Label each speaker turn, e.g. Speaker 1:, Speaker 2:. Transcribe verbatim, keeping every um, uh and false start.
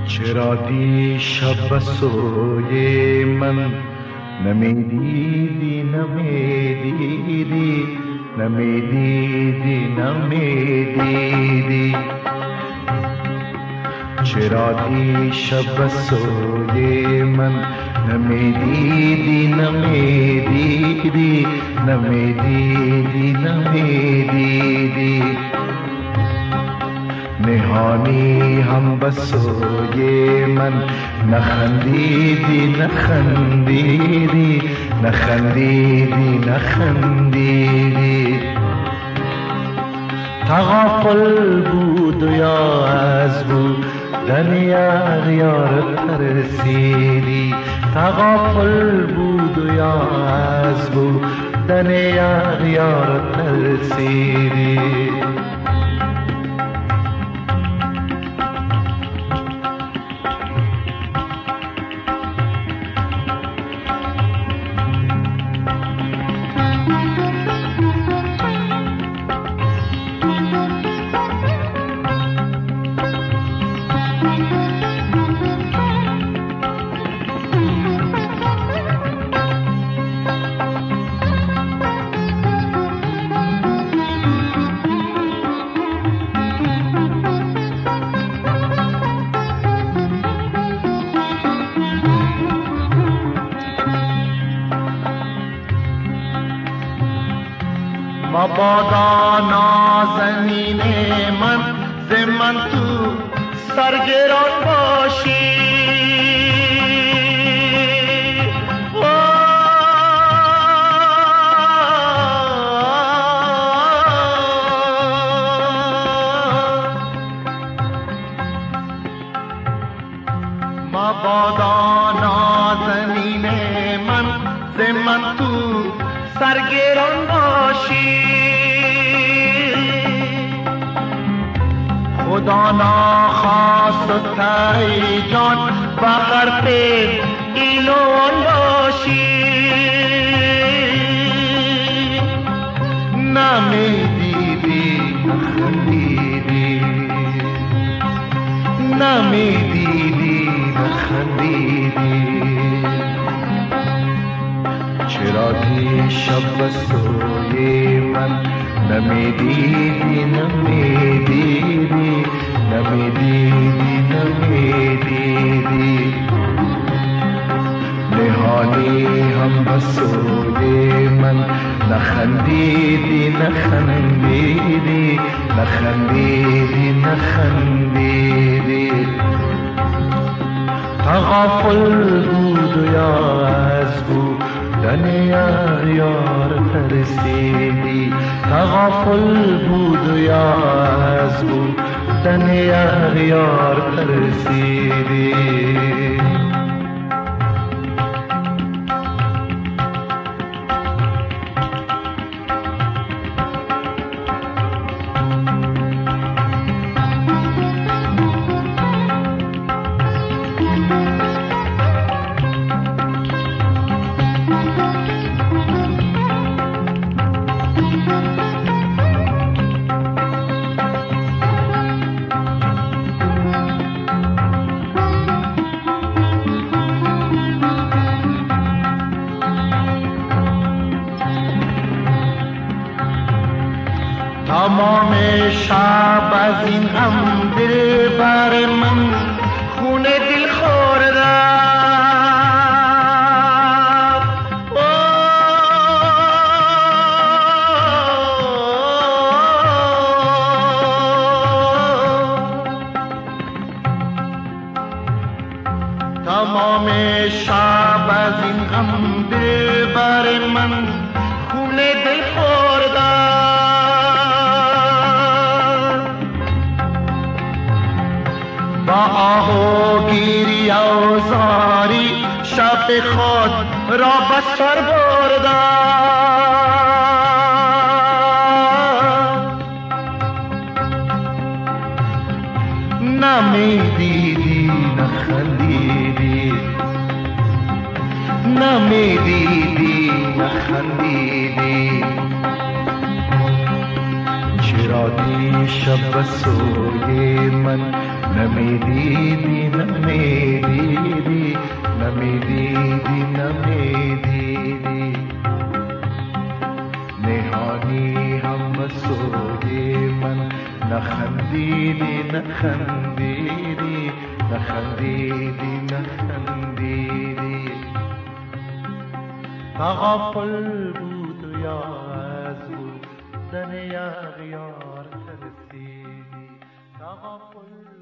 Speaker 1: چرا دیشب سوی من نمیدیدی نمیدیدی نمیدیدی نمیدیدی چرا دیشب سوی من نمیدیدی نمیدیدی نمیدیدی نمیدیدی نهانی هم بسوی من نخندیدی نخندیدی نخندیدی نخندیدی تغافل بود یا از بودن یار ترسیدی تغافل بود یا از بودن یار ترسیدی
Speaker 2: مبادا نازنین من ز من تو سرگران باشی مبادا نازنین من ز من تو سرگران باشی خدا نخواست ای جان بخر پی اینو آن باشی
Speaker 1: نمیدیدی نخندیدی نمیدیدی نخندیدی چرا دیشب سوی من نمیدیدی نمیدیدی نمیدیدی نمیدیدی نهانی هم بسوی من نخندیدی نخندیدی نخندیدی نخندیدی تغافل بود یا از بود دن یار ترسیدی تغافل بود یا از بود دن یار ترسیدی
Speaker 2: تمام شب از این غم دل بر من خون دل خوردم تمام شب از این غم دل بر من خون دل خوردم با آه و گیری و زاری شب خود را به سر بردم
Speaker 1: نمیدیدی نخندیدی نمیدیدی نخندیدی چرا دیشب سوی من نمیدیدی نمیدیدی نمیدیدی نمیدیدی نهانی هم سوی من نخندیدی نخندیدی نخندیدی نخندیدی تغافل بود و یا از بود زن یغیار ترسیدی تغافل